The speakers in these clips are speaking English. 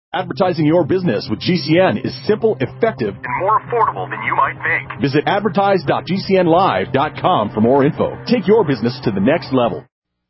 Advertising your business with GCN is simple, effective, and more affordable than you might think. Visit advertise.gcnlive.com for more info. Take your business to the next level.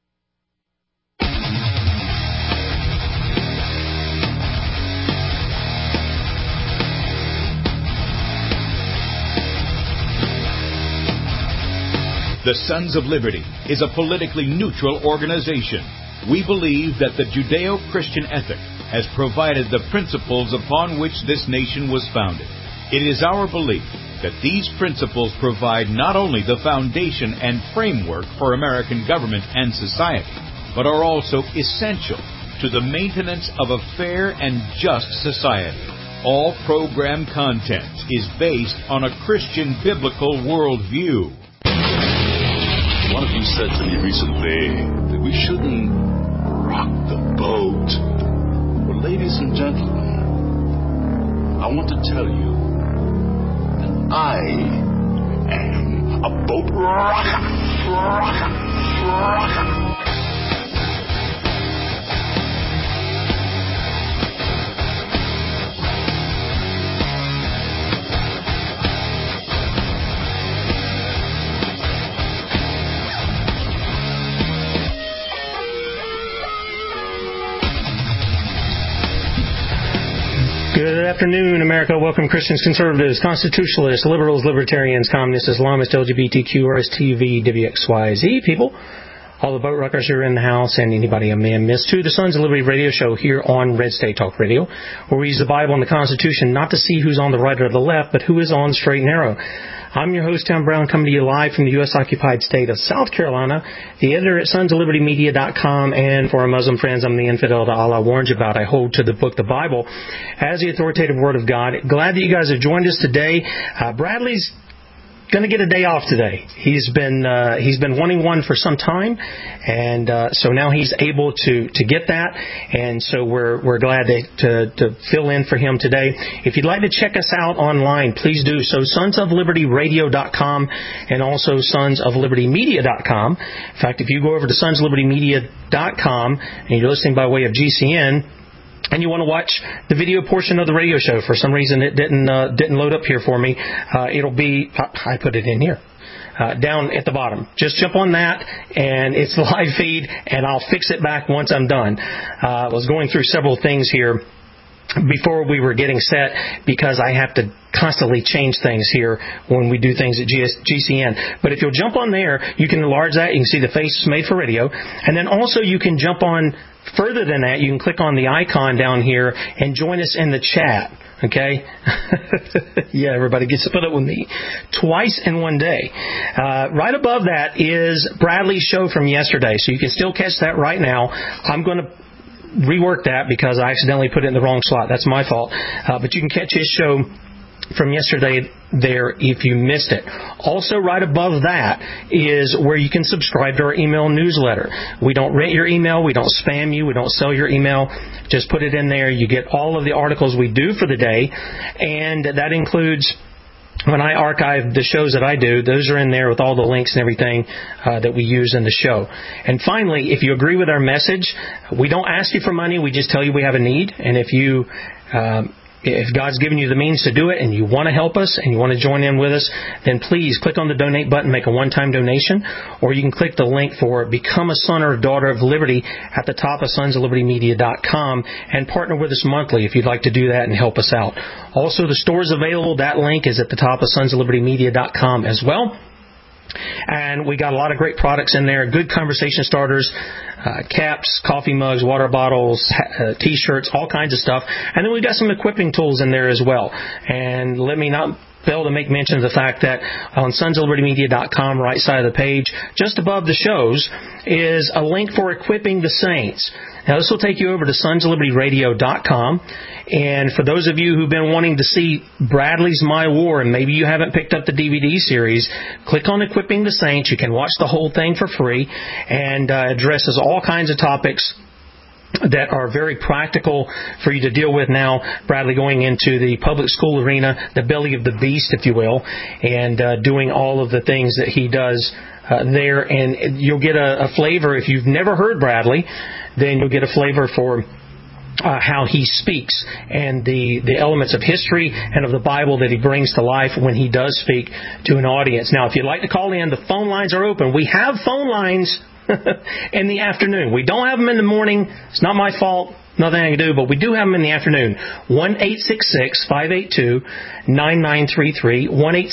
The Sons of Liberty is a politically neutral organization. We believe that the Judeo-Christian ethic has provided the principles upon which this nation was founded. It is our belief that these principles provide not only the foundation and framework for American government and society, but are also essential to the maintenance of a fair and just society. All program content is based on a Christian biblical worldview. One of you said to me recently that we shouldn't rock the boat. Well, ladies and gentlemen, I want to tell you that I am a boat rocker. Good afternoon, America. Welcome, Christians, conservatives, constitutionalists, liberals, libertarians, communists, Islamists, LGBTQ, RSTV, WXYZ people. All the boat rockers who are in the house and anybody I may have missed to the Sons of Liberty radio show here on Red State Talk Radio, where we use the Bible and the Constitution not to see who's on the right or the left, but who is on the straight and narrow. I'm your host, Tom Brown, coming to you live from the U.S.-occupied state of South Carolina, the editor at sonsoflibertymedia.com, and for our Muslim friends, I'm the infidel that Allah warns you about. I hold to the book, the Bible, as the authoritative Word of God. Glad that you guys have joined us today. Bradley's going to get a day off today. He's been wanting one for some time, and so now he's able to get that, and so we're glad to fill in for him today. If you'd like to check us out online, please do so. sonsoflibertyradio.com and also sonsoflibertymedia.com. In fact, if you go over to sonsoflibertymedia.com and you're listening by way of GCN, and you want to watch the video portion of the radio show, for some reason it didn't load up here for me, it'll be, I put it in here, down at the bottom. Just jump on that, and it's the live feed, and I'll fix it back once I'm done. I was going through several things here before we were getting set, because I have to constantly change things here when we do things at GCN. But if you'll jump on there, you can enlarge that. You can see the face made for radio. And then also you can jump on further than that. You can click on the icon down here and join us in the chat. Okay? Yeah, everybody gets to put up with me twice in one day. Right above that is Bradley's show from yesterday. So you can still catch that right now. I'm going to rework that because I accidentally put it in the wrong slot. That's my fault. But you can catch his show from yesterday there if you missed it. Also, right above that is where you can subscribe to our email newsletter. We don't rent your email. We don't spam you. We don't sell your email. Just put it in there. You get all of the articles we do for the day, and that includes, when I archive the shows that I do, those are in there with all the links and everything that we use in the show. And finally, if you agree with our message, we don't ask you for money. We just tell you we have a need. And if God's given you the means to do it and you want to help us and you want to join in with us, then please click on the donate button, make a one-time donation, or you can click the link for Become a Son or a Daughter of Liberty at the top of sonsoflibertymedia.com and partner with us monthly if you'd like to do that and help us out. Also, the store's available. That link is at the top of sonsoflibertymedia.com as well. And we got a lot of great products in there, good conversation starters, caps, coffee mugs, water bottles, T-shirts, all kinds of stuff. And then we've got some equipping tools in there as well. And let me not fail to make mention of the fact that on sonsoflibertymedia.com, right side of the page, just above the shows, is a link for equipping the saints. Now, this will take you over to sonsoflibertyradio.com. And for those of you who've been wanting to see Bradley's My War, and maybe you haven't picked up the DVD series, click on Equipping the Saints. You can watch the whole thing for free, and addresses all kinds of topics that are very practical for you to deal with now, Bradley going into the public school arena, the belly of the beast, if you will, and doing all of the things that he does there. And you'll get a flavor. If you've never heard Bradley, then you'll get a flavor for how he speaks and the elements of history and of the Bible that he brings to life when he does speak to an audience. Now, if you'd like to call in, the phone lines are open. We have phone lines in the afternoon. We don't have them in the morning. It's not my fault. Nothing I can do, but we do have them in the afternoon. 1-866-582-9933.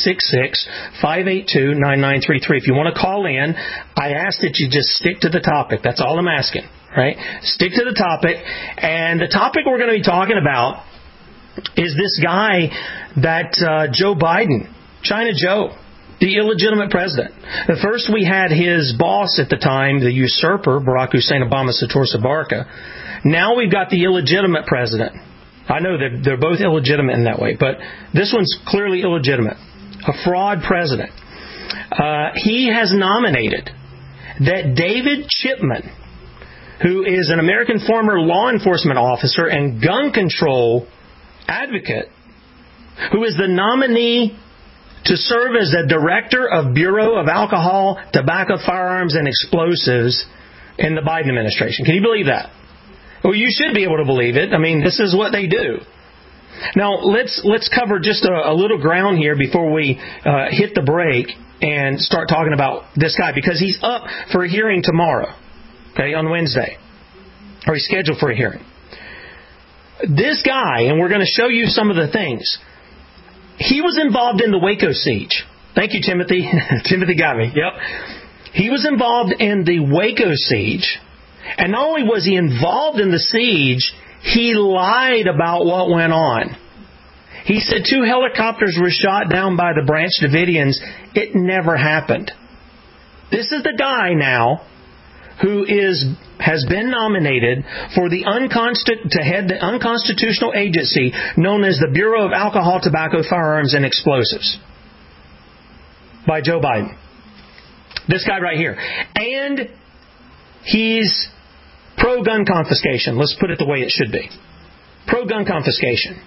1-866-582-9933. If you want to call in, I ask that you just stick to the topic. That's all I'm asking. Right? Stick to the topic. And the topic we're going to be talking about is this guy that Joe Biden, China Joe, the illegitimate president. At first we had his boss at the time, the usurper, Barack Hussein Obama Satorsa Barka. Now we've got the illegitimate president. I know that they're both illegitimate in that way, but this one's clearly illegitimate. A fraud president. He has nominated that David Chipman, who is an American former law enforcement officer and gun control advocate, who is the nominee to serve as the director of Bureau of Alcohol, Tobacco, Firearms, and Explosives in the Biden administration. Can you believe that? Well, you should be able to believe it. I mean, this is what they do. Now, let's cover just a little ground here before we hit the break and start talking about this guy, because he's up for a hearing tomorrow, okay, on Wednesday, or he's scheduled for a hearing. This guy, and we're going to show you some of the things, he was involved in the Waco siege. Thank you, Timothy. Timothy got me. Yep. He was involved in the Waco siege. And not only was he involved in the siege, he lied about what went on. He said 2 helicopters were shot down by the Branch Davidians. It never happened. This is the guy now who has been nominated for to head the unconstitutional agency known as the Bureau of Alcohol, Tobacco, Firearms, and Explosives by Joe Biden. This guy right here. And he's pro-gun confiscation. Let's put it the way it should be. Pro-gun confiscation.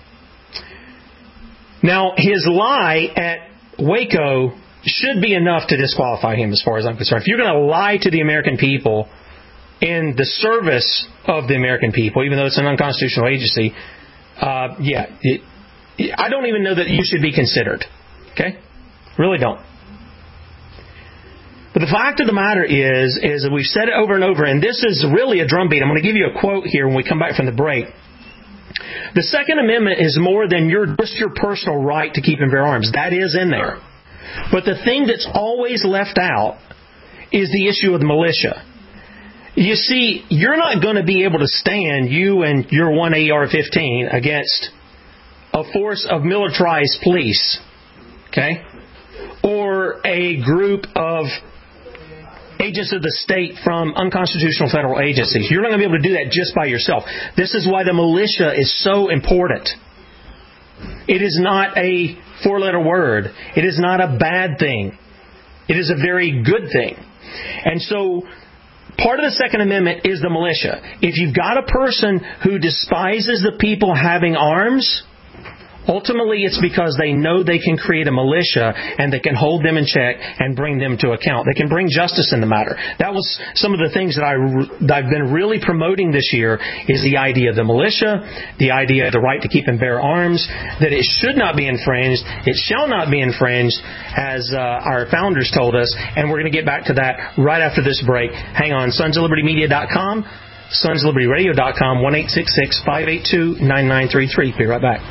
Now, his lie at Waco should be enough to disqualify him as far as I'm concerned. If you're going to lie to the American people in the service of the American people, even though it's an unconstitutional agency, I don't even know that you should be considered. Okay? Really don't. But the fact of the matter is that we've said it over and over, and this is really a drumbeat. I'm going to give you a quote here when we come back from the break. The Second Amendment is more than just your personal right to keep and bear arms. That is in there. But the thing that's always left out is the issue of the militia. You see, you're not going to be able to stand, you and your one AR-15, against a force of militarized police, okay? Or a group of agents of the state from unconstitutional federal agencies. You're not going to be able to do that just by yourself. This is why the militia is so important. It is not a 4-letter word. It is not a bad thing. It is a very good thing. And so, part of the Second Amendment is the militia. If you've got a person who despises the people having arms, ultimately it's because they know they can create a militia and they can hold them in check and bring them to account. They can bring justice in the matter. That was some of the things that I've been really promoting this year, is the idea of the militia, the idea of the right to keep and bear arms, that it should not be infringed, it shall not be infringed, as our founders told us. And we're going to get back to that right after this break. Hang on, sonsoflibertymedia.com, sonsoflibertyradio.com, 1-866-582-9933. Be right back.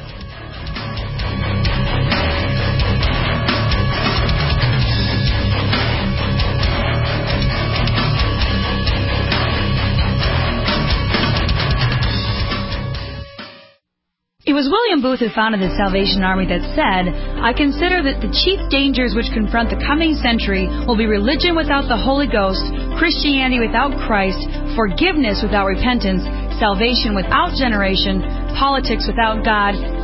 It was William Booth who founded the Salvation Army that said, "I consider that the chief dangers which confront the coming century will be religion without the Holy Ghost, Christianity without Christ, forgiveness without repentance, salvation without generation, politics without God,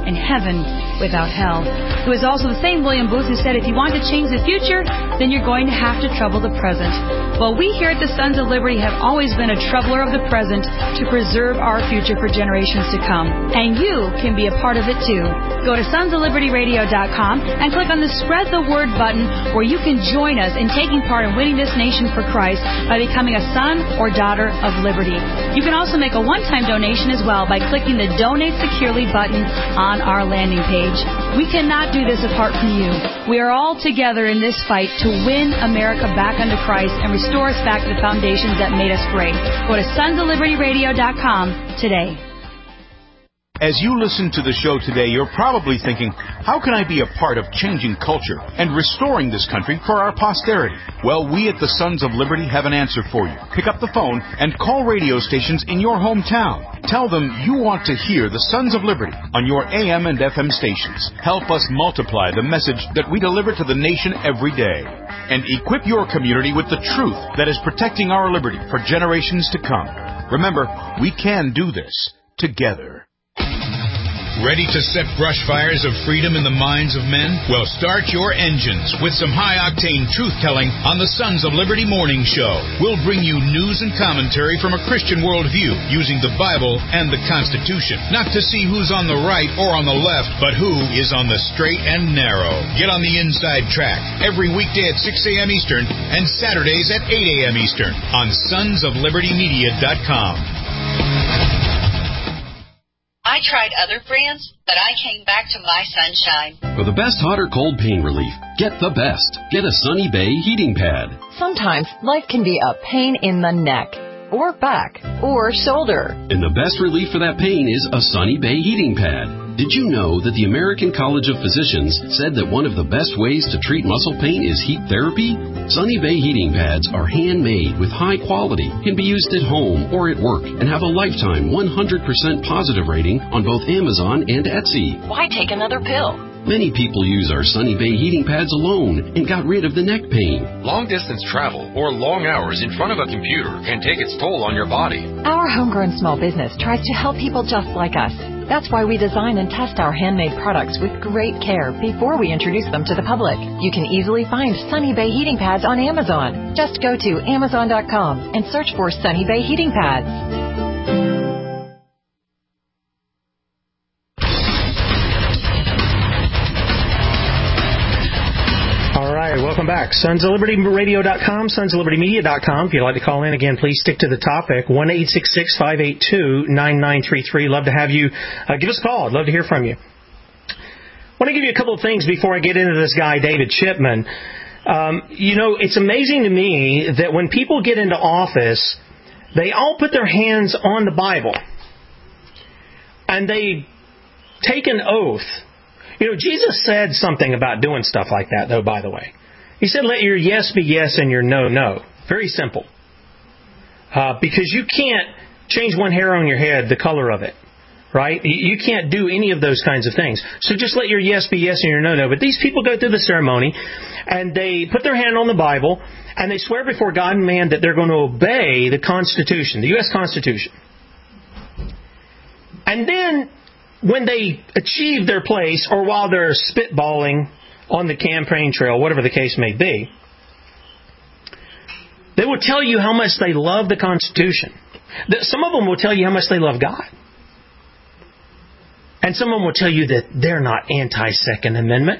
and heaven without hell. It was also the same William Booth who said, if you want to change the future, then you're going to have to trouble the present. Well, we here at the Sons of Liberty have always been a troubler of the present to preserve our future for generations to come. And you can be a part of it too. Go to sonsoflibertyradio.com and click on the Spread the Word button, where you can join us in taking part in winning this nation for Christ by becoming a son or daughter of liberty. You can also make a one-time donation as well by clicking the Donate Securely button on our landing page. We cannot do this apart from you. We are all together in this fight to win America back unto Christ and restore us back to the foundations that made us great. Go to sonsoflibertyradio.com today. As you listen to the show today, you're probably thinking, how can I be a part of changing culture and restoring this country for our posterity? Well, we at the Sons of Liberty have an answer for you. Pick up the phone and call radio stations in your hometown. Tell them you want to hear the Sons of Liberty on your AM and FM stations. Help us multiply the message that we deliver to the nation every day. And equip your community with the truth that is protecting our liberty for generations to come. Remember, we can do this together. Ready to set brush fires of freedom in the minds of men? Well, start your engines with some high-octane truth-telling on the Sons of Liberty Morning Show. We'll bring you news and commentary from a Christian worldview using the Bible and the Constitution. Not to see who's on the right or on the left, but who is on the straight and narrow. Get on the inside track every weekday at 6 a.m. Eastern and Saturdays at 8 a.m. Eastern on sonsoflibertymedia.com. I tried other brands, but I came back to my Sunshine. For the best hot or cold pain relief, get the best. Get a Sunny Bay heating pad. Sometimes life can be a pain in the neck, or back, or shoulder. And the best relief for that pain is a Sunny Bay heating pad. Did you know that the American College of Physicians said that one of the best ways to treat muscle pain is heat therapy? Sunny Bay heating pads are handmade with high quality, can be used at home or at work, and have a lifetime 100% positive rating on both Amazon and Etsy. Why take another pill? Many people use our Sunny Bay heating pads alone and got rid of the neck pain. Long-distance travel or long hours in front of a computer can take its toll on your body. Our homegrown small business tries to help people just like us. That's why we design and test our handmade products with great care before we introduce them to the public. You can easily find Sunny Bay heating pads on Amazon. Just go to Amazon.com and search for Sunny Bay heating pads. Welcome back. SonsOfLibertyRadio.com, SonsOfLibertyMedia.com. If you'd like to call in, again, please stick to the topic. 1-866-582-9933. Love to have you. Give us a call. I'd love to hear from you. I want to give you a couple of things before I get into this guy, David Chipman. It's amazing to me that when people get into office, they all put their hands on the Bible. And they take an oath. Jesus said something about doing stuff like that, though, by the way. He said, let your yes be yes and your no, no. Very simple. Because you can't change one hair on your head, the color of it. Right? You can't do any of those kinds of things. So just let your yes be yes and your no, no. But these people go through the ceremony, and they put their hand on the Bible, and they swear before God and man that they're going to obey the Constitution, the U.S. Constitution. And then, when they achieve their place, or while they're spitballing on the campaign trail, whatever the case may be, they will tell you how much they love the Constitution. Some of them will tell you how much they love God. And some of them will tell you that they're not anti-Second Amendment.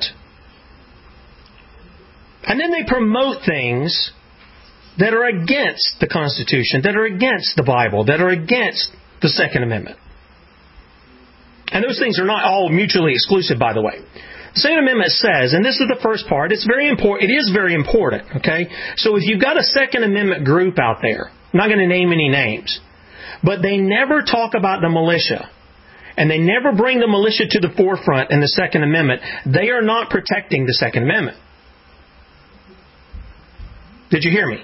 And then they promote things that are against the Constitution, that are against the Bible, that are against the Second Amendment. And those things are not all mutually exclusive, by the way. The Second Amendment says, and this is the first part, it's very important. It is very important, okay? So if you've got a Second Amendment group out there, I'm not going to name any names, but they never talk about the militia, and they never bring the militia to the forefront in the Second Amendment, they are not protecting the Second Amendment. Did you hear me?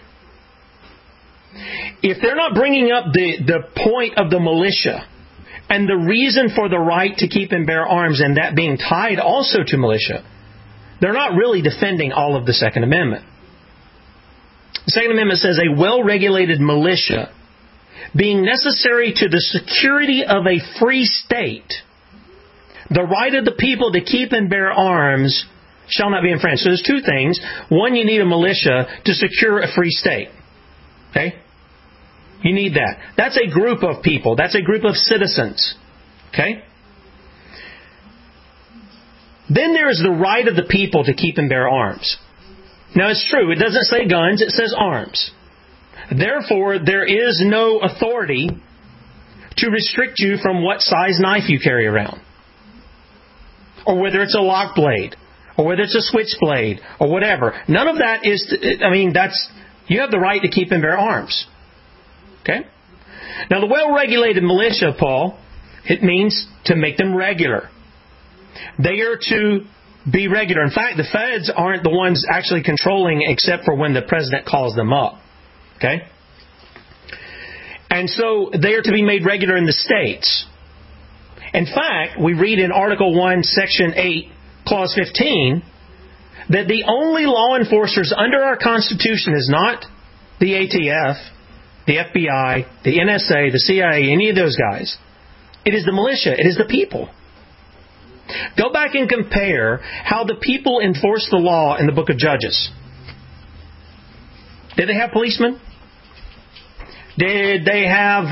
If they're not bringing up the point of the militia, and the reason for the right to keep and bear arms, and that being tied also to militia, they're not really defending all of the Second Amendment. The Second Amendment says a well-regulated militia, being necessary to the security of a free state, the right of the people to keep and bear arms shall not be infringed. So there's two things. One, you need a militia to secure a free state. Okay? You need that. That's a group of people. That's a group of citizens. Okay? Then there is the right of the people to keep and bear arms. Now it's true, it doesn't say guns, it says arms. Therefore, there is no authority to restrict you from what size knife you carry around. Or whether it's a lock blade. Or whether it's a switchblade. Or whatever. None of that is, you have the right to keep and bear arms. Okay? Now the well-regulated militia, Paul, it means to make them regular. They are to be regular. In fact, the feds aren't the ones actually controlling except for when the president calls them up. Okay? And so they are to be made regular in the states. In fact, we read in Article 1, Section 8, Clause 15, that the only law enforcers under our Constitution is not the ATF, the FBI, the NSA, the CIA, any of those guys. It is the militia. It is the people. Go back and compare how the people enforce the law in the book of Judges. Did they have policemen? Did they have,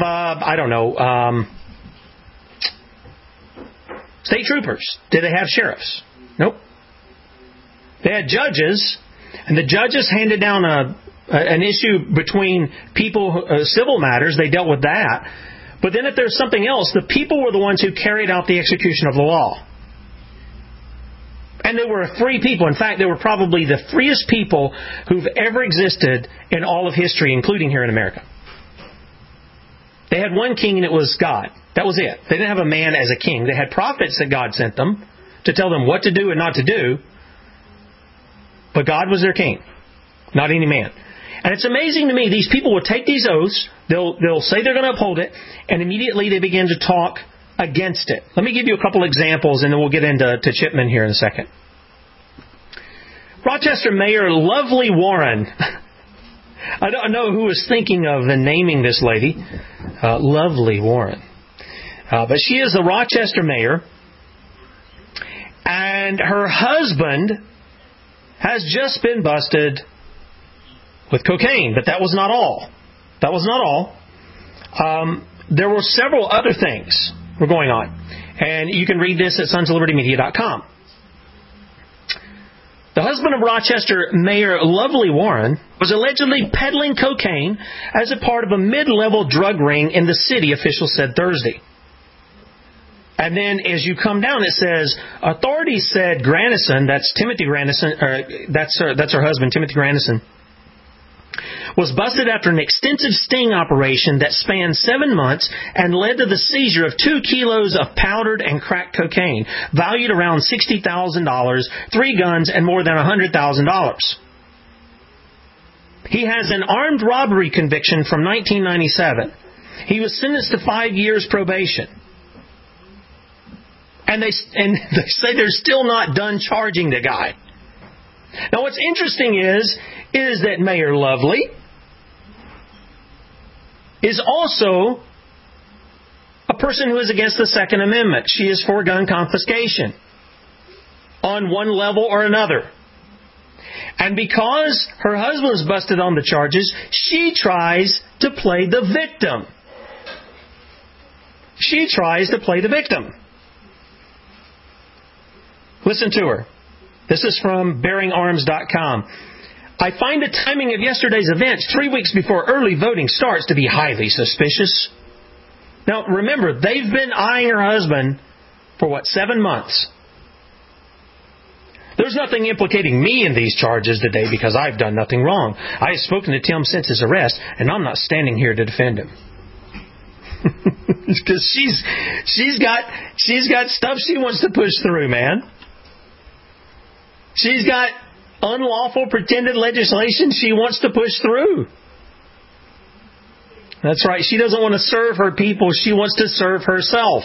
state troopers? Did they have sheriffs? Nope. They had judges, and the judges handed down an issue between people, civil matters. They dealt with that. But then if there's something else, the people were the ones who carried out the execution of the law. And they were a free people. In fact, they were probably the freest people who've ever existed in all of history, including here in America. They had one king, and it was God. That was it. They didn't have a man as a king. They had prophets that God sent them to tell them what to do and not to do. But God was their king, not any man. And it's amazing to me, these people will take these oaths, they'll say they're going to uphold it, and immediately they begin to talk against it. Let me give you a couple examples, and then we'll get into Chipman here in a second. Rochester Mayor Lovely Warren. I don't know who was thinking of and naming this lady, Lovely Warren. But she is the Rochester mayor, and her husband has just been busted with cocaine. But that was not all. That was not all. There were several other things were going on. And you can read this at sonsoflibertymedia.com. The husband of Rochester Mayor Lovely Warren was allegedly peddling cocaine as a part of a mid-level drug ring in the city, officials said Thursday. And then as you come down, it says, authorities said Grandison, that's Timothy Grandison, that's her husband, Timothy Grandison, was busted after an extensive sting operation that spanned 7 months and led to the seizure of 2 kilos of powdered and cracked cocaine, valued around $60,000, 3 guns, and more than $100,000. He has an armed robbery conviction from 1997. He was sentenced to 5 years probation. And they say they're still not done charging the guy. Now what's interesting is that Mayor Lovely is also a person who is against the Second Amendment. She is for gun confiscation on one level or another. And because her husband was busted on the charges, she tries to play the victim. She tries to play the victim. Listen to her. This is from BearingArms.com. I find the timing of yesterday's events 3 weeks before early voting starts to be highly suspicious. Now, remember, they've been eyeing her husband for 7 months. There's nothing implicating me in these charges today because I've done nothing wrong. I have spoken to Tim since his arrest, and I'm not standing here to defend him. Because she's got stuff she wants to push through, man. She's got unlawful pretended legislation she wants to push through. That's right. She doesn't want to serve her people. She wants to serve herself.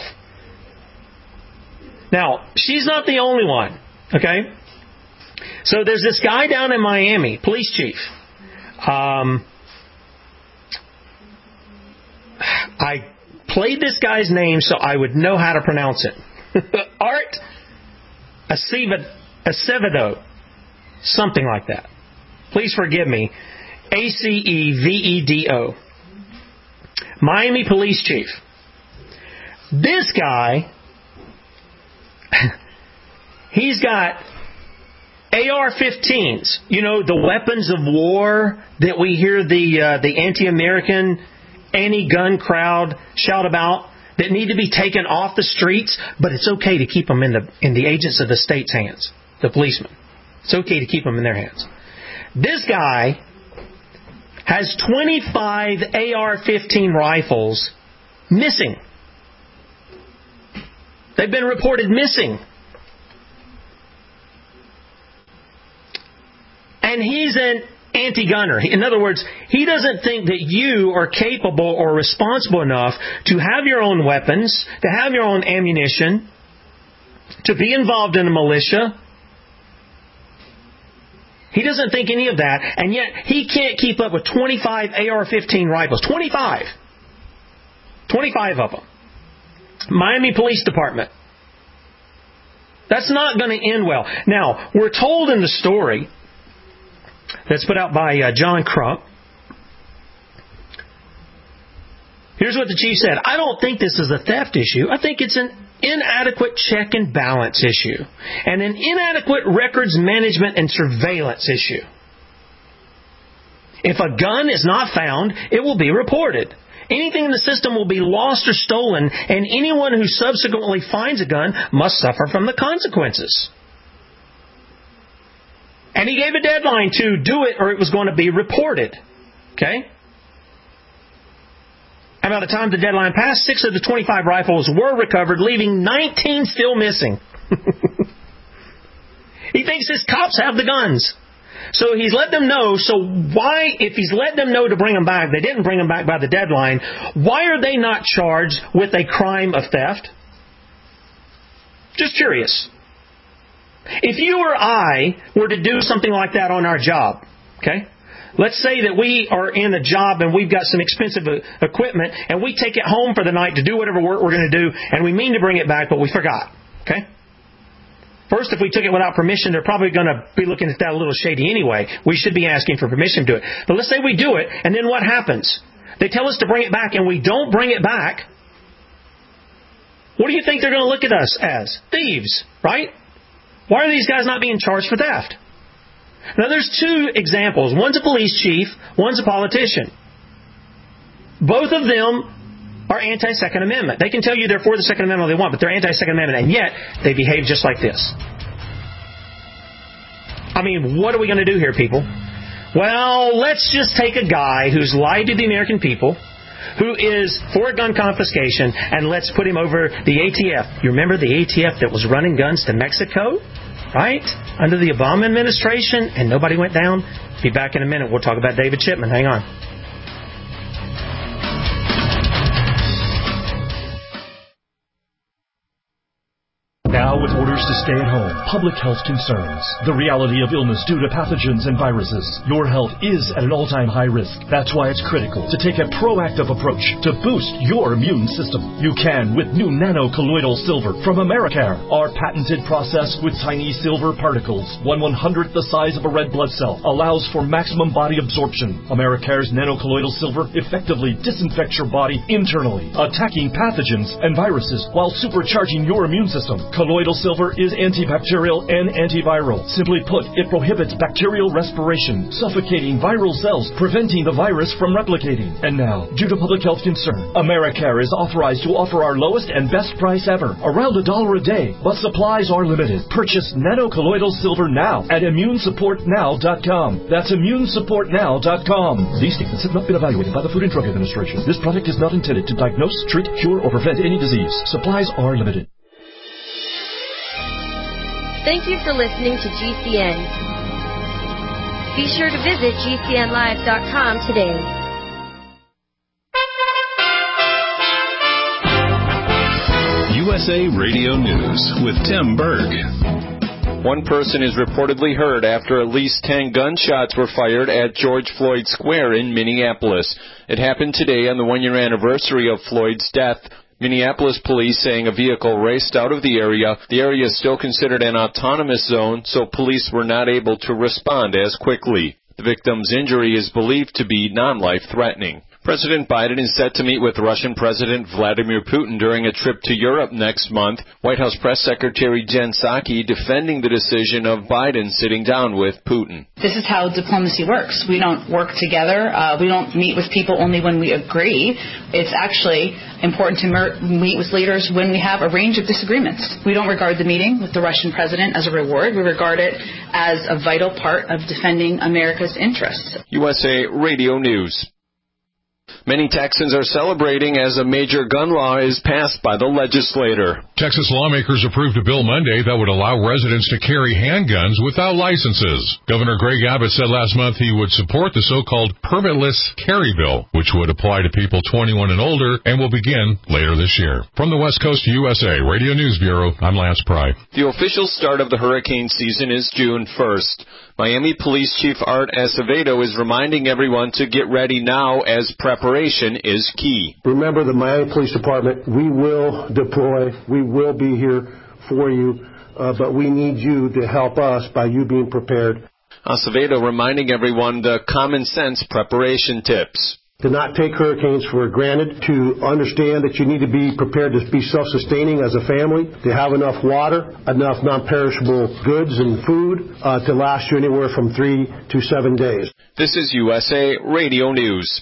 Now, she's not the only one. Okay? So there's this guy down in Miami, police chief. I played this guy's name so I would know how to pronounce it. Art Acevedo. Something like that. Please forgive me. Acevedo. Miami police chief. This guy, he's got AR-15s. You know, the weapons of war that we hear the anti-American, anti-gun crowd shout about that need to be taken off the streets, but it's okay to keep them in the agents of the state's hands, the policemen. It's okay to keep them in their hands. This guy has 25 AR-15 rifles missing. They've been reported missing. And he's an anti-gunner. In other words, he doesn't think that you are capable or responsible enough to have your own weapons, to have your own ammunition, to be involved in a militia. He doesn't think any of that, and yet he can't keep up with 25 AR-15 rifles. 25 of them. Miami Police Department. That's not going to end well. Now, we're told in the story that's put out by John Crump. Here's what the chief said. I don't think this is a theft issue. I think it's an inadequate check and balance issue and an inadequate records management and surveillance issue. If a gun is not found, it will be reported. Anything in the system will be lost or stolen, and anyone who subsequently finds a gun must suffer from the consequences. And he gave a deadline to do it or it was going to be reported. Okay? And by the time the deadline passed, 6 of the 25 rifles were recovered, leaving 19 still missing. He thinks his cops have the guns. So he's let them know. So why, if he's let them know to bring them back, they didn't bring them back by the deadline, why are they not charged with a crime of theft? Just curious. If you or I were to do something like that on our job, okay? Let's say that we are in a job and we've got some expensive equipment and we take it home for the night to do whatever work we're going to do and we mean to bring it back, but we forgot, okay? First, if we took it without permission, they're probably going to be looking at that a little shady anyway. We should be asking for permission to do it. But let's say we do it, and then what happens? They tell us to bring it back, and we don't bring it back. What do you think they're going to look at us as? Thieves, right? Why are these guys not being charged for theft? Now, there's 2 examples. One's a police chief, one's a politician. Both of them are anti-Second Amendment. They can tell you they're for the Second Amendment all they want, but they're anti-Second Amendment, and yet they behave just like this. I mean, what are we going to do here, people? Well, let's just take a guy who's lied to the American people, who is for gun confiscation, and let's put him over the ATF. You remember the ATF that was running guns to Mexico? Right? Under the Obama administration, and nobody went down? Be back in a minute. We'll talk about David Chipman. Hang on. Now with orders to stay at home, public health concerns, the reality of illness due to pathogens and viruses, your health is at an all-time high risk. That's why it's critical to take a proactive approach to boost your immune system. You can with new nano-colloidal silver from Americare. Our patented process with tiny silver particles, 1/100th the size of a red blood cell, allows for maximum body absorption. Americare's nano-colloidal silver effectively disinfects your body internally, attacking pathogens and viruses while supercharging your immune system. Colloidal silver is antibacterial and antiviral. Simply put, it prohibits bacterial respiration, suffocating viral cells, preventing the virus from replicating. And now, due to public health concern, Americare is authorized to offer our lowest and best price ever, around $1 a day, but supplies are limited. Purchase nano-colloidal silver now at immunesupportnow.com. That's immunesupportnow.com. These statements have not been evaluated by the Food and Drug Administration. This product is not intended to diagnose, treat, cure, or prevent any disease. Supplies are limited. Thank you for listening to GCN. Be sure to visit GCNlive.com today. USA Radio News with Tim Berg. One person is reportedly hurt after at least 10 gunshots were fired at George Floyd Square in Minneapolis. It happened today on the 1-year anniversary of Floyd's death. Minneapolis police saying a vehicle raced out of the area. The area is still considered an autonomous zone, so police were not able to respond as quickly. The victim's injury is believed to be non-life-threatening. President Biden is set to meet with Russian President Vladimir Putin during a trip to Europe next month. White House Press Secretary Jen Psaki defending the decision of Biden sitting down with Putin. This is how diplomacy works. We don't work together. We don't meet with people only when we agree. It's actually important to meet with leaders when we have a range of disagreements. We don't regard the meeting with the Russian president as a reward. We regard it as a vital part of defending America's interests. USA Radio News. Many Texans are celebrating as a major gun law is passed by the legislator. Texas lawmakers approved a bill Monday that would allow residents to carry handguns without licenses. Governor Greg Abbott said last month he would support the so-called permitless carry bill, which would apply to people 21 and older and will begin later this year. From the West Coast USA Radio News Bureau, I'm Lance Pry. The official start of the hurricane season is June 1st. Miami Police Chief Art Acevedo is reminding everyone to get ready now as preparation is key. Remember, the Miami Police Department, we will deploy, we will be here for you, but we need you to help us by you being prepared. Acevedo reminding everyone the common sense preparation tips. To not take hurricanes for granted, to understand that you need to be prepared to be self-sustaining as a family, to have enough water, enough non-perishable goods and food to last you anywhere from 3 to 7 days. This is USA Radio News.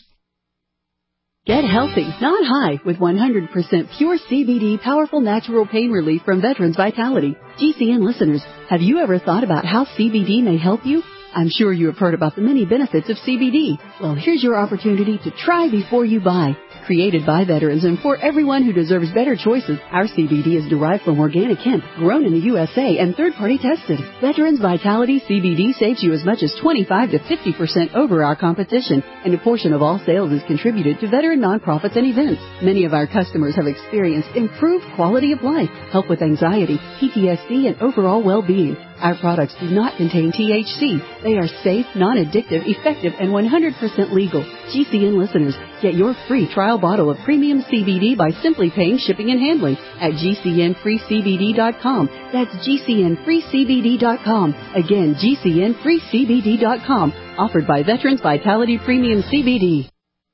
Get healthy, not high, with 100% pure CBD powerful natural pain relief from Veterans Vitality. GCN listeners, have you ever thought about how CBD may help you? I'm sure you have heard about the many benefits of CBD. Well, here's your opportunity to try before you buy. Created by veterans and for everyone who deserves better choices, our CBD is derived from organic hemp, grown in the USA and third-party tested. Veterans Vitality CBD saves you as much as 25 to 50% over our competition, and a portion of all sales is contributed to veteran nonprofits and events. Many of our customers have experienced improved quality of life, help with anxiety, PTSD, and overall well-being. Our products do not contain THC. They are safe, non-addictive, effective, and 100% legal. GCN listeners, get your free trial bottle of premium CBD by simply paying shipping and handling at GCNFreeCBD.com. That's GCNFreeCBD.com. Again, GCNFreeCBD.com. Offered by Veterans Vitality Premium CBD.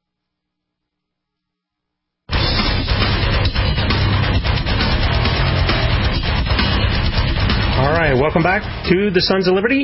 All right, welcome back to the Sons of Liberty.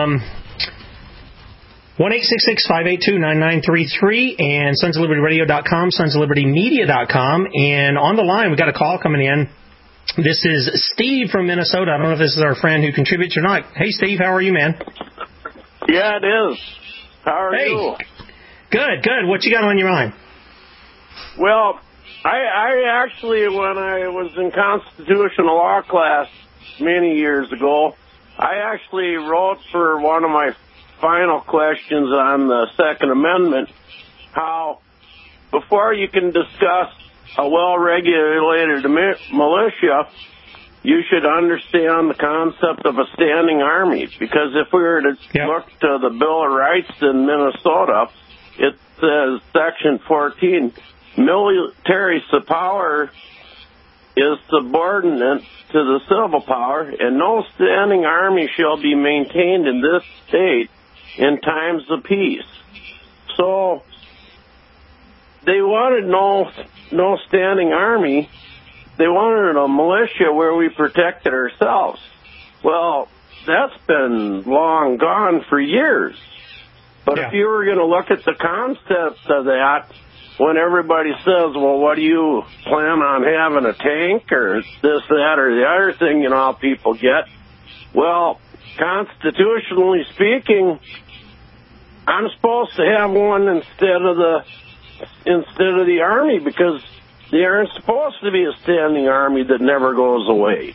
1-866-582-9933 and sonsoflibertyradio.com, sonsoflibertymedia.com. And on the line, we got a call coming in. This is Steve from Minnesota. I don't know if this is our friend who contributes or not. Hey, Steve, how are you, man? Yeah, it is. How are you? Good, good. What you got on your mind? Well, I actually, when I was in constitutional law class many years ago, I actually wrote for one of my final questions on the Second Amendment, how before you can discuss a well-regulated militia, you should understand the concept of a standing army. Because if we were to look to the Bill of Rights in Minnesota, it says, Section 14, military power is subordinate to the civil power, and no standing army shall be maintained in this state in times of peace. So they wanted no standing army. They wanted a militia where we protected ourselves. Well, that's been long gone for years. But if you were going to look at the concept of that, when everybody says, well, what do you plan on having, a tank or this, that, or the other thing, you know how people get? Well, constitutionally speaking, I'm supposed to have one instead of the army, because there aren't supposed to be a standing army that never goes away.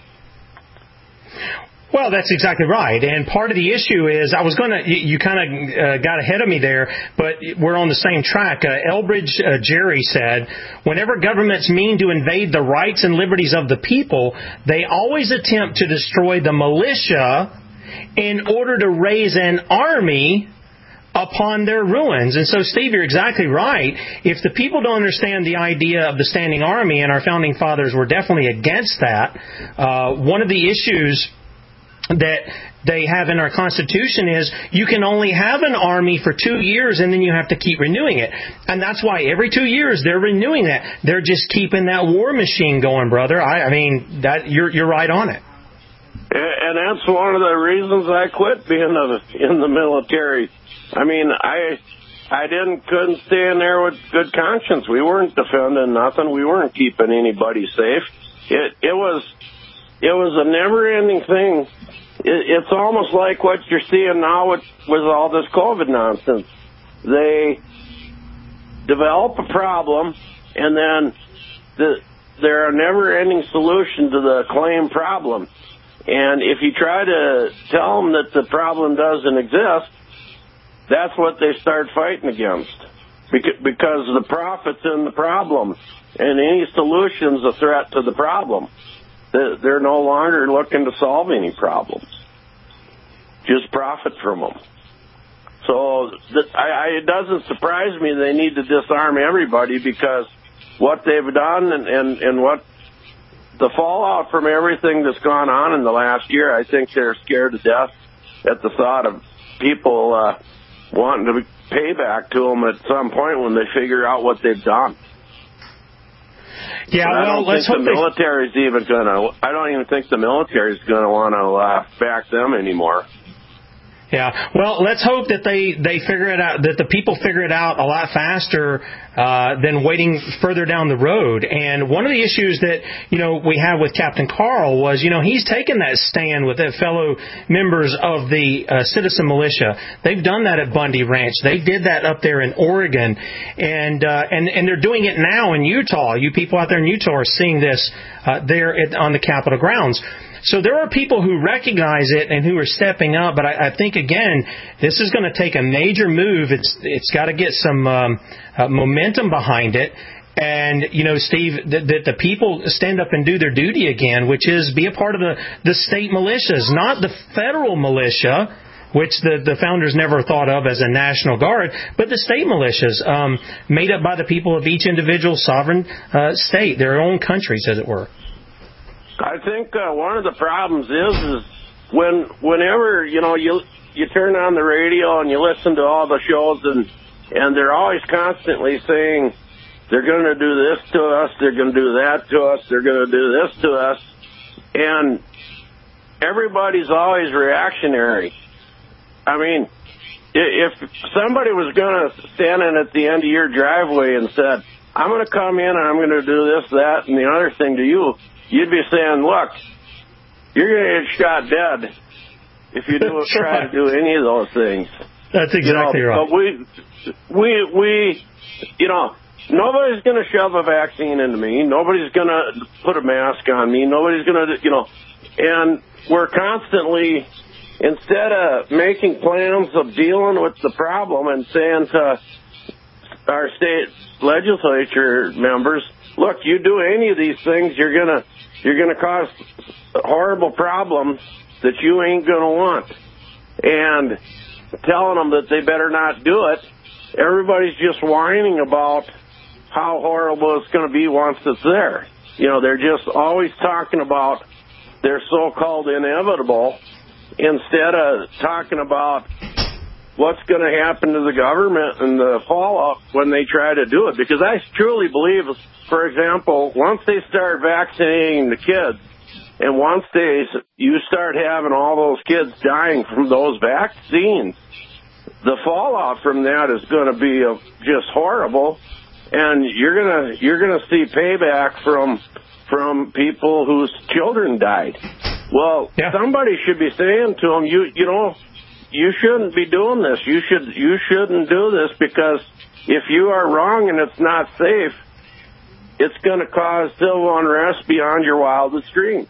Well, that's exactly right. And part of the issue is, you kind of got ahead of me there, but we're on the same track. Elbridge Gerry said, whenever governments mean to invade the rights and liberties of the people, they always attempt to destroy the militia in order to raise an army upon their ruins. And so, Steve, you're exactly right. If the people don't understand the idea of the standing army, and our founding fathers were definitely against that, one of the issues that they have in our Constitution is you can only have an army for 2 years and then you have to keep renewing it. And that's why every 2 years they're renewing that. They're just keeping that war machine going, brother. I mean, that you're right on it. And that's one of the reasons I quit being in the military. I mean, I couldn't stand there with good conscience. We weren't defending nothing. We weren't keeping anybody safe. It was a never-ending thing. It's almost like what you're seeing now with all this COVID nonsense. They develop a problem, and then there are never-ending solution to the claimed problem. And if you try to tell them that the problem doesn't exist, that's what they start fighting against. Because the profit's in the problem, and any solution's a threat to the problem. They're no longer looking to solve any problems, just profit from them. So it doesn't surprise me they need to disarm everybody, because what they've done and what the fallout from everything that's gone on in the last year, I think they're scared to death at the thought of people wanting to pay back to them at some point when they figure out what they've done. Yeah, well, let's hope I don't even think the military's going to want to back them anymore. Yeah, well, let's hope that they figure it out, that the people figure it out a lot faster than waiting further down the road. And one of the issues that, we have with Captain Carl was, he's taken that stand with the fellow members of the citizen militia. They've done that at Bundy Ranch. They did that up there in Oregon. And they're doing it now in Utah. You people out there in Utah are seeing this there on the Capitol grounds. So there are people who recognize it and who are stepping up, but I think, again, this is going to take a major move. It's got to get some momentum behind it. And, Steve, that the people stand up and do their duty again, which is be a part of the state militias, not the federal militia, which the founders never thought of as a national guard, but the state militias made up by the people of each individual sovereign state, their own countries, as it were. I think one of the problems is whenever you turn on the radio and you listen to all the shows and they're always constantly saying they're going to do this to us, they're going to do that to us, they're going to do this to us, and everybody's always reactionary. I mean, if somebody was going to stand in at the end of your driveway and said, I'm going to come in and I'm going to do this, that, and the other thing to you, you'd be saying, look, you're going to get shot dead if you try to do any of those things. That's exactly right. But we nobody's going to shove a vaccine into me. Nobody's going to put a mask on me. Nobody's going to, and we're constantly, instead of making plans of dealing with the problem and saying to our state legislature members, look, you do any of these things, you're gonna cause horrible problems that you ain't gonna want. And telling them that they better not do it, everybody's just whining about how horrible it's gonna be once it's there. They're just always talking about their so-called inevitable instead of talking about what's going to happen to the government and the fallout when they try to do it. Because I truly believe, for example, once they start vaccinating the kids, and once you start having all those kids dying from those vaccines, the fallout from that is going to be just horrible, and you're gonna see payback from people whose children died. Well, somebody should be saying to them, you shouldn't be doing this. You shouldn't do this, because if you are wrong and it's not safe, it's going to cause civil unrest beyond your wildest dreams.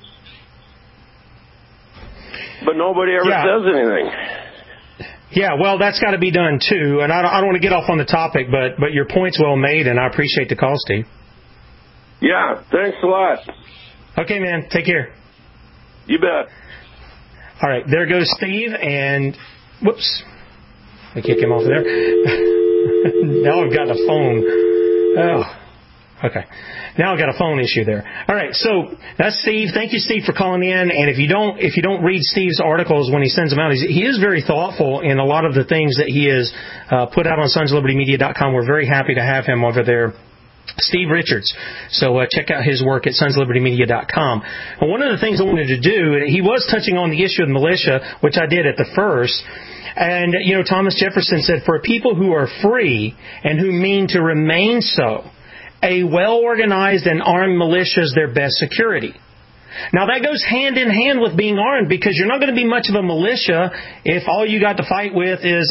But nobody ever says anything. Yeah, well, that's got to be done too. And I don't want to get off on the topic, but your point's well made, and I appreciate the call, Steve. Yeah, thanks a lot. Okay, man. Take care. You bet. All right, there goes Steve, and whoops. They kick him off of there. Now I've got a phone. Oh. Okay. Now I've got a phone issue there. All right, so that's Steve. Thank you, Steve, for calling in. And if you don't read Steve's articles when he sends them out, he is very thoughtful in a lot of the things that he has put out on sonsoflibertymedia.com. We're very happy to have him over there. Steve Richards. So check out his work at sonsoflibertymedia.com. And one of the things I wanted to do, he was touching on the issue of militia, which I did at the first. And, Thomas Jefferson said, for a people who are free and who mean to remain so, a well-organized and armed militia is their best security. Now, that goes hand in hand with being armed, because you're not going to be much of a militia if all you got to fight with is,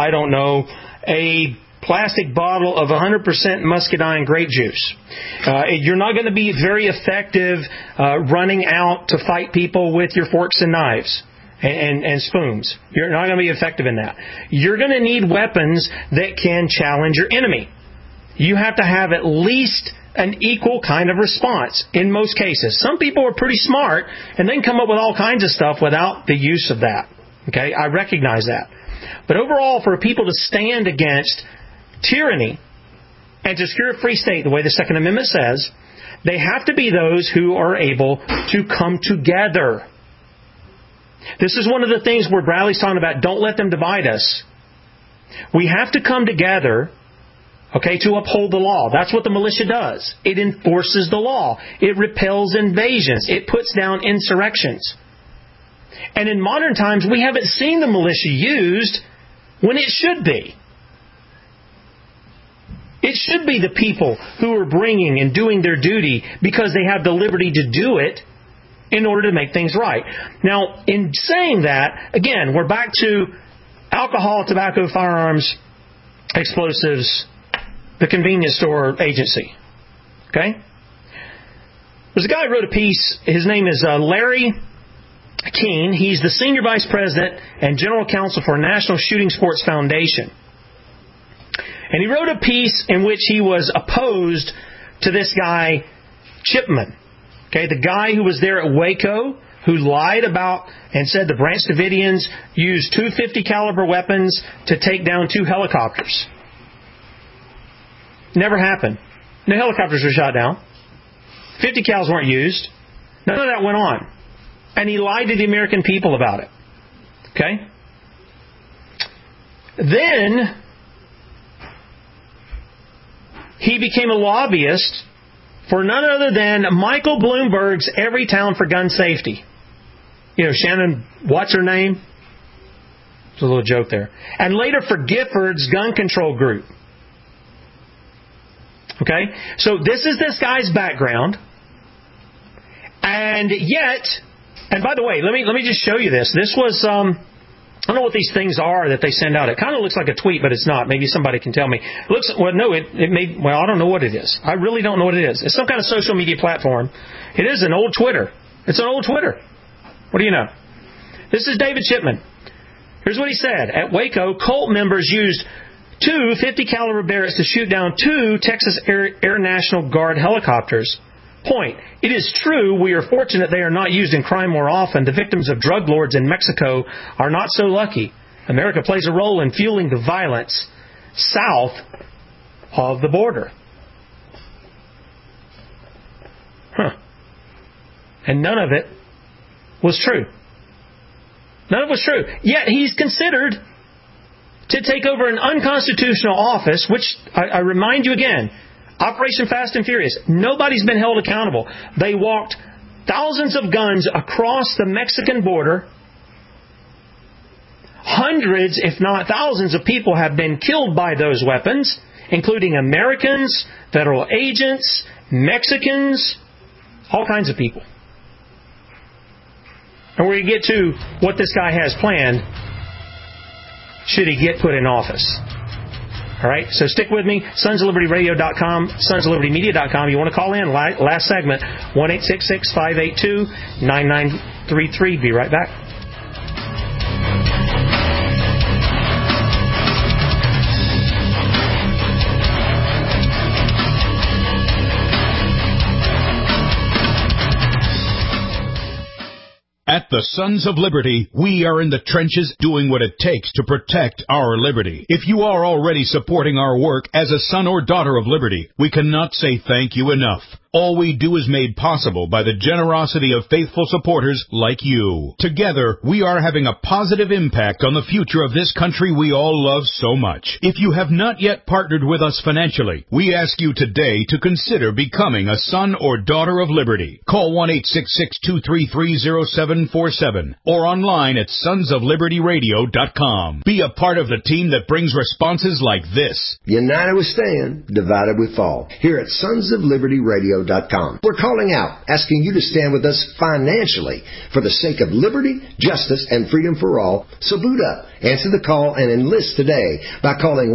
a plastic bottle of 100% muscadine grape juice. You're not going to be very effective running out to fight people with your forks and knives and spoons. You're not going to be effective in that. You're going to need weapons that can challenge your enemy. You have to have at least an equal kind of response in most cases. Some people are pretty smart and they can come up with all kinds of stuff without the use of that. Okay, I recognize that. But overall, for people to stand against tyranny and to secure a free state, the way the Second Amendment says, they have to be those who are able to come together. This is one of the things where Bradley's talking about, don't let them divide us. We have to come together, to uphold the law. That's what the militia does. It enforces the law. It repels invasions. It puts down insurrections. And in modern times, we haven't seen the militia used when it should be. It should be the people who are bringing and doing their duty because they have the liberty to do it in order to make things right. Now, in saying that, again, we're back to alcohol, tobacco, firearms, explosives, the convenience store agency. Okay? There's a guy who wrote a piece. His name is Larry Keene. He's the Senior Vice President and General Counsel for National Shooting Sports Foundation. And he wrote a piece in which he was opposed to this guy, Chipman. Okay, the guy who was there at Waco, who lied about and said the Branch Davidians used 250 caliber weapons to take down 2 helicopters. Never happened. No helicopters were shot down. 50 cals weren't used. None of that went on. And he lied to the American people about it. Okay? Then he became a lobbyist for none other than Michael Bloomberg's Everytown for Gun Safety. Shannon, what's her name? There's a little joke there. And later for Gifford's Gun Control Group. Okay? So this is this guy's background. And yet, and by the way, let me just show you this. This was, I don't know what these things are that they send out. It kind of looks like a tweet, but it's not. Maybe somebody can tell me. I don't know what it is. I really don't know what it is. It's some kind of social media platform. It is an old Twitter. It's an old Twitter. What do you know? This is David Chipman. Here's what he said. At Waco, cult members used 2 50 caliber Barretts to shoot down 2 Texas Air National Guard helicopters. Point. It is true we are fortunate they are not used in crime more often. The victims of drug lords in Mexico are not so lucky. America plays a role in fueling the violence south of the border. And none of it was true. None of it was true. Yet he's considered to take over an unconstitutional office, which I remind you again, Operation Fast and Furious. Nobody's been held accountable. They walked thousands of guns across the Mexican border. Hundreds, if not thousands, of people have been killed by those weapons, including Americans, federal agents, Mexicans, all kinds of people. And we're going to get to what this guy has planned should he get put in office. All right, so stick with me. sonsoflibertyradio.com, sonsoflibertymedia.com. You want to call in? Last segment, 1-866-582-9933. Be right back. At the Sons of Liberty, we are in the trenches doing what it takes to protect our liberty. If you are already supporting our work as a son or daughter of liberty, we cannot say thank you enough. All we do is made possible by the generosity of faithful supporters like you. Together, we are having a positive impact on the future of this country we all love so much. If you have not yet partnered with us financially, we ask you today to consider becoming a son or daughter of liberty. Call 1-866-233-0747 or online at sonsoflibertyradio.com. Be a part of the team that brings responses like this. United we stand, divided we fall. Here at sonsoflibertyradio.com. We're calling out, asking you to stand with us financially for the sake of liberty, justice, and freedom for all. So boot up, answer the call, and enlist today by calling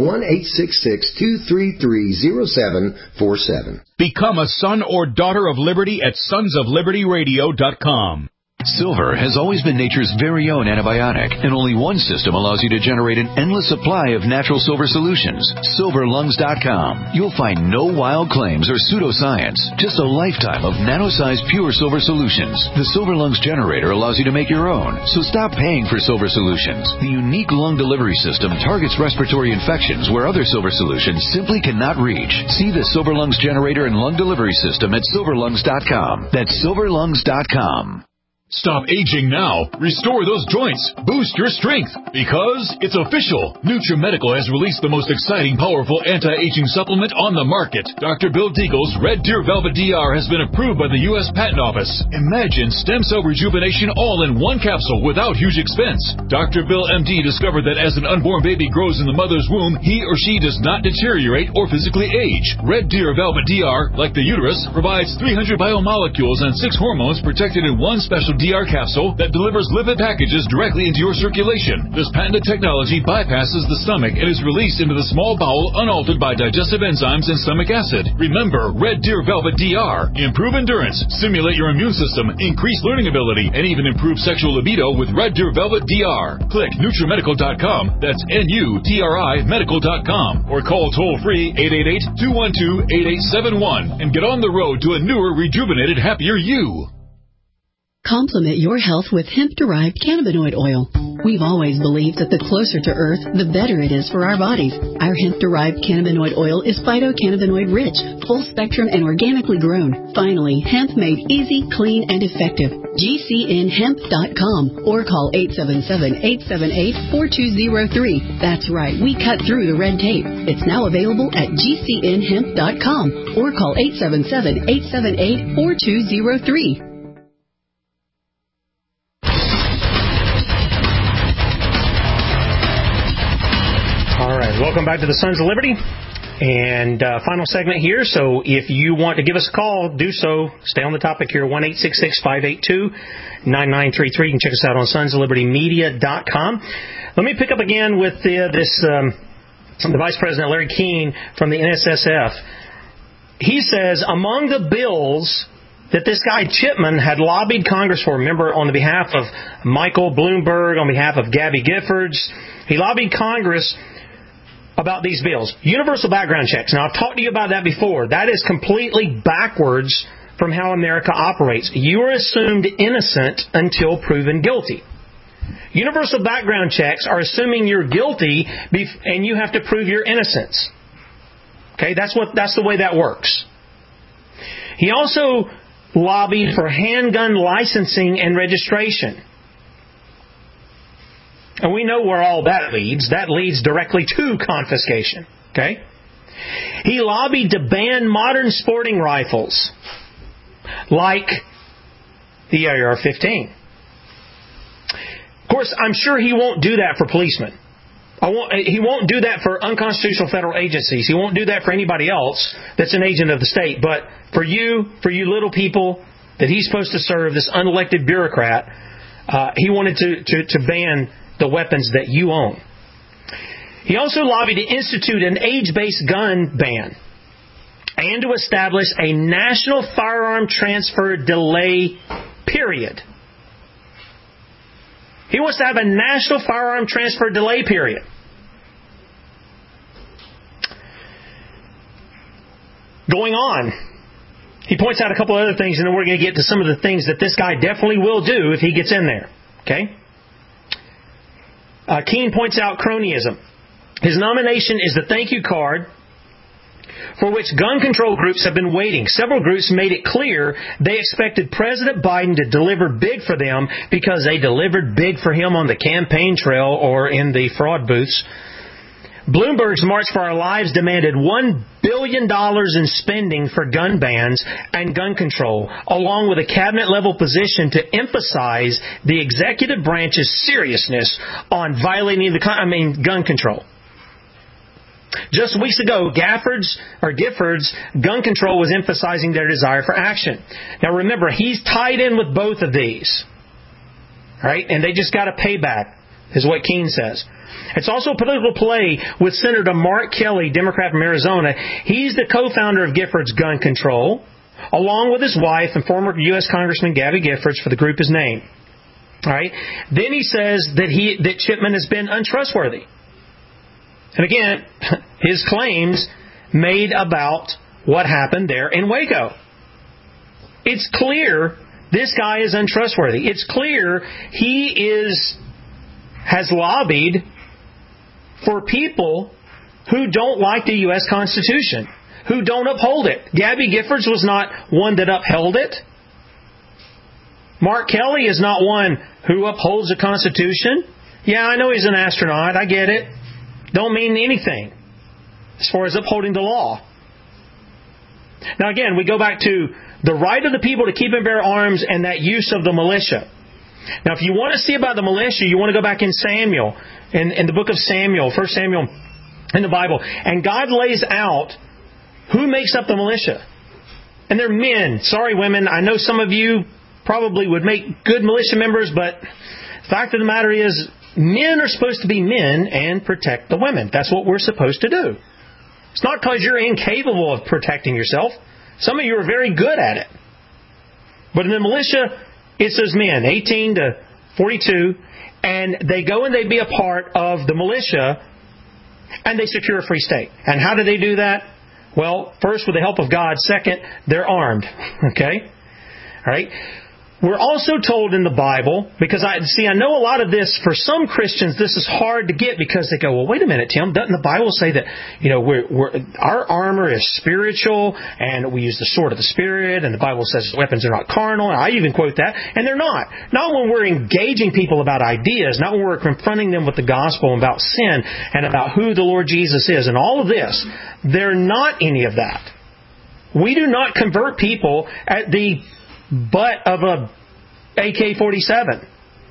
1-866-233-0747. Become a son or daughter of liberty at sonsoflibertyradio.com. Silver has always been nature's very own antibiotic, and only one system allows you to generate an endless supply of natural silver solutions. SilverLungs.com. You'll find no wild claims or pseudoscience, just a lifetime of nano-sized pure silver solutions. The Silver Lungs generator allows you to make your own, so stop paying for silver solutions. The unique lung delivery system targets respiratory infections where other silver solutions simply cannot reach. See the Silver Lungs generator and lung delivery system at SilverLungs.com. That's SilverLungs.com. Stop aging now. Restore those joints. Boost your strength. Because it's official. NutriMedical has released the most exciting, powerful anti-aging supplement on the market. Dr. Bill Deagle's Red Deer Velvet DR has been approved by the U.S. Patent Office. Imagine stem cell rejuvenation all in one capsule without huge expense. Dr. Bill MD discovered that as an unborn baby grows in the mother's womb, he or she does not deteriorate or physically age. Red Deer Velvet DR, like the uterus, provides 300 biomolecules and 6 hormones protected in one special DR capsule that delivers lipid packages directly into your circulation. This patented technology bypasses the stomach and is released into the small bowel unaltered by digestive enzymes and stomach acid. Remember, Red Deer Velvet DR. Improve endurance, stimulate your immune system, increase learning ability, and even improve sexual libido with Red Deer Velvet DR. Click NutriMedical.com, that's NUTRI Medical.com, or call toll-free 888-212-8871 and get on the road to a newer, rejuvenated, happier you. Complement your health with hemp-derived cannabinoid oil. We've always believed that the closer to Earth, the better it is for our bodies. Our hemp-derived cannabinoid oil is phytocannabinoid-rich, full-spectrum, and organically grown. Finally, hemp made easy, clean, and effective. GCNhemp.com or call 877-878-4203. That's right, we cut through the red tape. It's now available at GCNhemp.com or call 877-878-4203. Welcome back to the Sons of Liberty, and final segment here. So if you want to give us a call, do so. Stay on the topic here, 1-866-582-9933. You can check us out on sonsoflibertymedia.com. Let me pick up again with the Vice President Larry Keane from the NSSF. He says among the bills that this guy Chipman had lobbied Congress for, remember, on the behalf of Michael Bloomberg, on behalf of Gabby Giffords, he lobbied Congress about these bills. Universal background checks. Now, I've talked to you about that before. That is completely backwards from how America operates. You are assumed innocent until proven guilty. Universal background checks are assuming you're guilty and you have to prove your innocence. Okay, that's the way that works. He also lobbied for handgun licensing and registration. And we know where all that leads. That leads directly to confiscation. Okay? He lobbied to ban modern sporting rifles, like the AR-15. Of course, I'm sure he won't do that for policemen. He won't do that for unconstitutional federal agencies. He won't do that for anybody else that's an agent of the state. But for you little people that he's supposed to serve, this unelected bureaucrat, he wanted to ban the weapons that you own. He also lobbied to institute an age-based gun ban and to establish a national firearm transfer delay period. He wants to have a national firearm transfer delay period. Going on, He points out a couple other things, and then we're going to get to some of the things that this guy definitely will do if he gets in there. Okay? Keene points out cronyism. His nomination is the thank you card for which gun control groups have been waiting. Several groups made it clear they expected President Biden to deliver big for them because they delivered big for him on the campaign trail or in the fraud booths. Bloomberg's March for Our Lives demanded $1 billion in spending for gun bans and gun control, along with a cabinet-level position to emphasize the executive branch's seriousness on violating gun control. Just weeks ago, Gifford's gun control was emphasizing their desire for action. Now remember, he's tied in with both of these. Right? And they just got a payback, is what Keene says. It's also a political play with Senator Mark Kelly, Democrat from Arizona. He's the co-founder of Gifford's Gun Control, along with his wife and former U.S. Congressman Gabby Giffords, for the group is named. All right? Then he says that Chipman has been untrustworthy. And again, his claims made about what happened there in Waco. It's clear this guy is untrustworthy. It's clear he has lobbied for people who don't like the U.S. Constitution, who don't uphold it. Gabby Giffords was not one that upheld it. Mark Kelly is not one who upholds the Constitution. Yeah, I know he's an astronaut. I get it. Don't mean anything as far as upholding the law. Now again, we go back to the right of the people to keep and bear arms and that use of the militia. Now if you want to see about the militia, you want to go back in Samuel, in the book of Samuel, 1 Samuel in the Bible. And God lays out who makes up the militia. And they're men. Sorry, women. I know some of you probably would make good militia members, but the fact of the matter is, men are supposed to be men and protect the women. That's what we're supposed to do. It's not because you're incapable of protecting yourself. Some of you are very good at it. But in the militia, it says men, 18 to 42, and they go and they be a part of the militia, and they secure a free state. And how do they do that? Well, first, with the help of God. Second, they're armed. Okay? All right? We're also told in the Bible, because I know a lot of this, for some Christians, this is hard to get because they go, well, wait a minute, Tim, doesn't the Bible say that, our armor is spiritual and we use the sword of the Spirit, and the Bible says weapons are not carnal, and I even quote that, and they're not. Not when we're engaging people about ideas, not when we're confronting them with the gospel about sin and about who the Lord Jesus is and all of this. They're not any of that. We do not convert people at the butt of a AK-47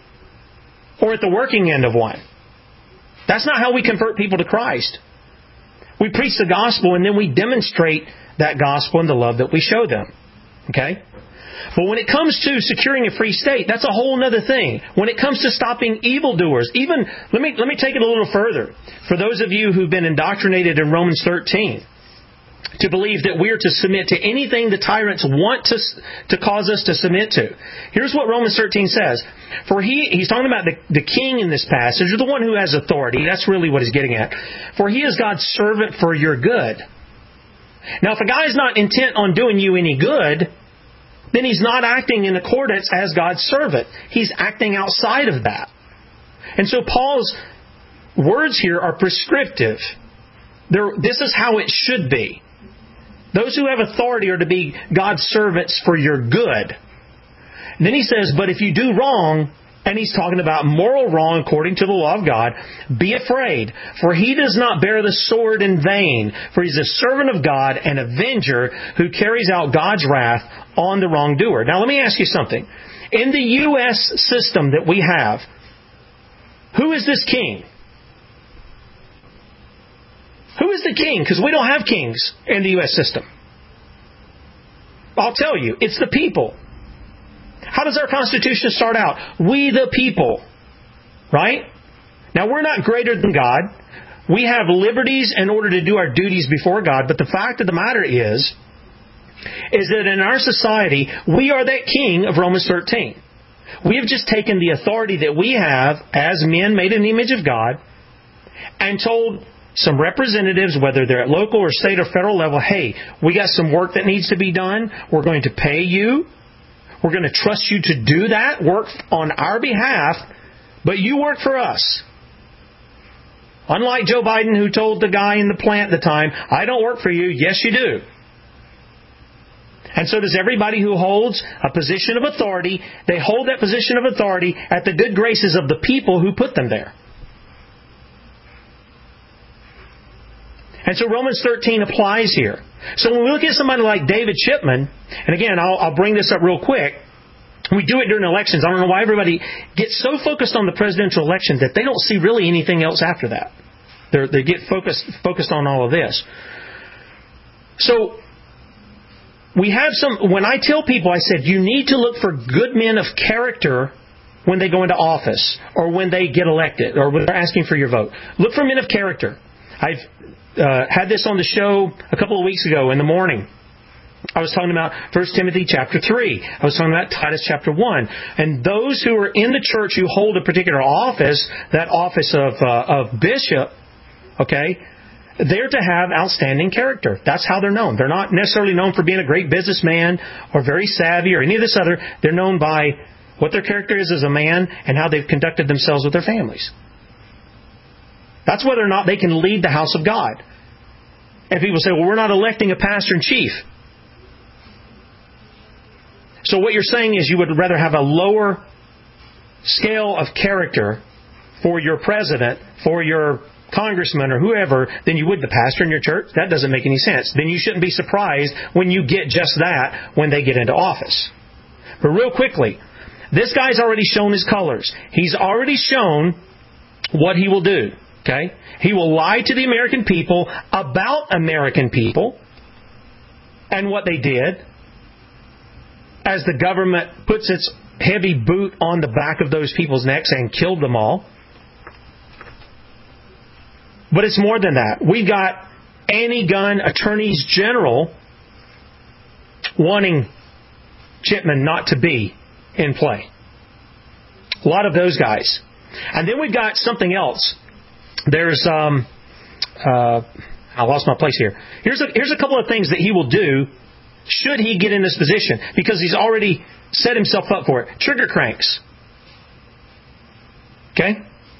or at the working end of one. That's not how we convert people to Christ. We preach the gospel and then we demonstrate that gospel and the love that we show them. Okay? But when it comes to securing a free state, that's a whole other thing. When it comes to stopping evildoers, even let me take it a little further. For those of you who've been indoctrinated in Romans 13, to believe that we're to submit to anything the tyrants want to cause us to submit to. Here's what Romans 13 says. For he's talking about the king in this passage, or the one who has authority. That's really what he's getting at. For he is God's servant for your good. Now, if a guy is not intent on doing you any good, then he's not acting in accordance as God's servant. He's acting outside of that. And so Paul's words here are prescriptive. This is how it should be. Those who have authority are to be God's servants for your good. And then he says, but if you do wrong, and he's talking about moral wrong according to the law of God, be afraid, for he does not bear the sword in vain, for he's a servant of God, an avenger who carries out God's wrath on the wrongdoer. Now let me ask you something. In the U.S. system that we have, who is this king? Who is the king? Because we don't have kings in the U.S. system. I'll tell you, it's the people. How does our Constitution start out? We the people. Right? Now, we're not greater than God. We have liberties in order to do our duties before God. But the fact of the matter is that in our society, we are that king of Romans 13. We have just taken the authority that we have as men made in the image of God and told some representatives, whether they're at local or state or federal level, hey, we got some work that needs to be done. We're going to pay you. We're going to trust you to do that work on our behalf, but you work for us. Unlike Joe Biden, who told the guy in the plant at the time, I don't work for you. Yes, you do. And so does everybody who holds a position of authority. They hold that position of authority at the good graces of the people who put them there. And so Romans 13 applies here. So when we look at somebody like David Chipman, and again, I'll bring this up real quick. We do it during elections. I don't know why everybody gets so focused on the presidential election that they don't see really anything else after that. They get focused on all of this. So we have when I tell people, I said, you need to look for good men of character when they go into office or when they get elected or when they're asking for your vote. Look for men of character. I've had this on the show a couple of weeks ago in the morning. I was talking about 1 Timothy chapter 3. I was talking about Titus chapter 1. And those who are in the church who hold a particular office, that office of bishop, okay, they're to have outstanding character. That's how they're known. They're not necessarily known for being a great businessman or very savvy or any of this other. They're known by what their character is as a man and how they've conducted themselves with their families. That's whether or not they can lead the house of God. And people say, well, we're not electing a pastor in chief. So what you're saying is you would rather have a lower scale of character for your president, for your congressman or whoever, than you would the pastor in your church? That doesn't make any sense. Then you shouldn't be surprised when you get just that when they get into office. But real quickly, this guy's already shown his colors. He's already shown what he will do. Okay? He will lie to the American people about American people and what they did as the government puts its heavy boot on the back of those people's necks and killed them all. But it's more than that. We've got anti-gun attorneys general wanting Chipman not to be in play. A lot of those guys. And then we've got something else. There's I lost my place here. Here's a couple of things that he will do should he get in this position, because he's already set himself up for it. Trigger cranks. Okay?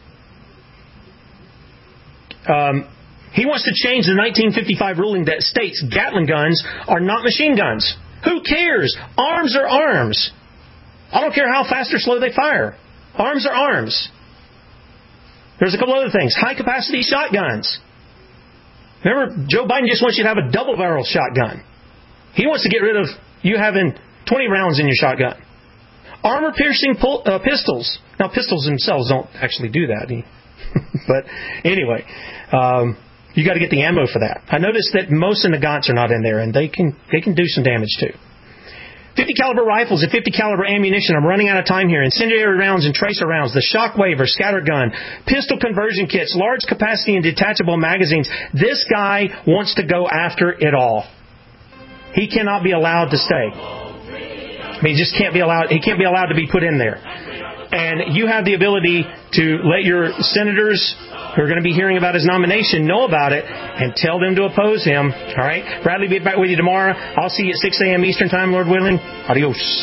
He wants to change the 1955 ruling that states Gatling guns are not machine guns. Who cares? Arms are arms. I don't care how fast or slow they fire. Arms are arms. There's a couple other things. High-capacity shotguns. Remember, Joe Biden just wants you to have a double-barrel shotgun. He wants to get rid of you having 20 rounds in your shotgun. Armor-piercing pistols. Now, pistols themselves don't actually do that. But anyway, you got to get the ammo for that. I noticed that most of the Nagants are not in there, and they can do some damage too. 50 caliber rifles and 50 caliber ammunition. I'm running out of time here. Incendiary rounds and tracer rounds. The shockwave or scatter gun. Pistol conversion kits. Large capacity and detachable magazines. This guy wants to go after it all. He cannot be allowed to stay. He just can't be allowed. He can't be allowed to be put in there. And you have the ability to let your senators who are going to be hearing about his nomination know about it and tell them to oppose him. All right? Bradley will be back with you tomorrow. I'll see you at 6 a.m. Eastern Time, Lord willing. Adios.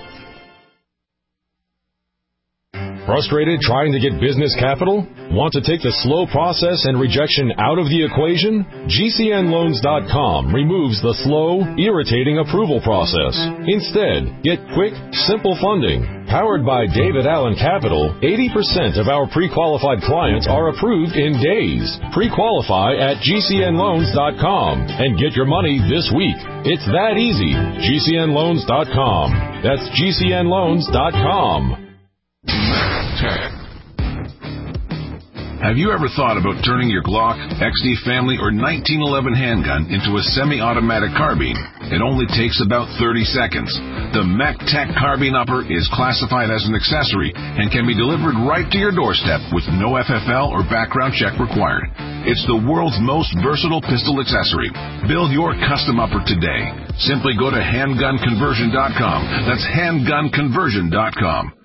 Frustrated trying to get business capital? Want to take the slow process and rejection out of the equation? GCNLoans.com removes the slow, irritating approval process. Instead, get quick, simple funding. Powered by David Allen Capital, 80% of our pre-qualified clients are approved in days. Pre-qualify at GCNLoans.com and get your money this week. It's that easy. GCNLoans.com. That's GCNLoans.com. Have you ever thought about turning your Glock, XD Family, or 1911 handgun into a semi-automatic carbine? It only takes about 30 seconds. The MacTech Carbine Upper is classified as an accessory and can be delivered right to your doorstep with no FFL or background check required. It's the world's most versatile pistol accessory. Build your custom upper today. Simply go to handgunconversion.com. That's handgunconversion.com.